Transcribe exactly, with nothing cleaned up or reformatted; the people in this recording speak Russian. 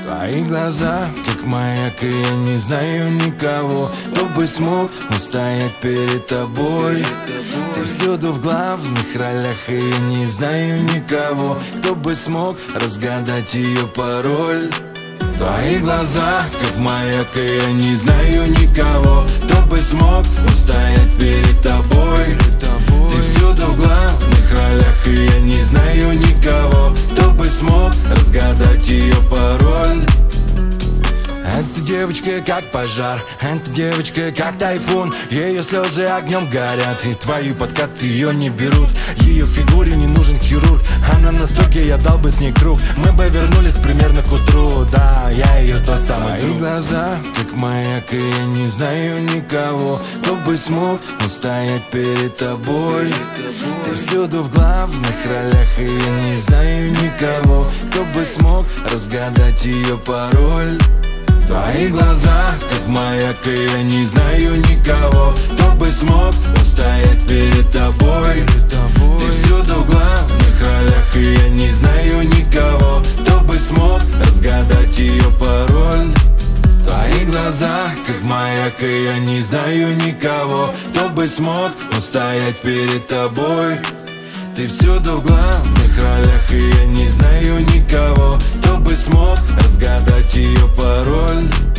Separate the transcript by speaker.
Speaker 1: Твои глаза, как маяк, и я не знаю никого, кто бы смог устоять перед тобой. Ты всюду в главных ролях, и я не знаю никого, кто бы смог разгадать ее пароль. Твои глаза, как маяк, и я не знаю никого, кто бы смог устоять перед тобой. Ты всюду в главных ролях, и я не знаю никого, кто бы смог разгадать ее пароль. Эта девочка как пожар, эта девочка как тайфун. Ее слезы огнем горят, и твои подкаты ее не берут. Ее фигуре не нужен хирург, она на стойке, я дал бы с ней круг. Мы бы вернулись примерно к утру, да, я ее тот самый друг. Твои глаза, как маяк, и я не знаю никого, кто бы смог устоять перед тобой. Ты всюду в главных ролях, и я не знаю никого, кто бы смог разгадать ее пароль. Твои глаза, как маяк, и я не знаю никого, кто бы смог устоять перед тобой. Ты всюду в главных ролях, и я не знаю никого, кто бы смог разгадать ее пароль. Твои глаза, как маяк, и я не знаю никого, кто бы смог устоять перед тобой. Ты всюду в главных ролях, и я не знаю никого, кто бы смог разгадать ее пароль.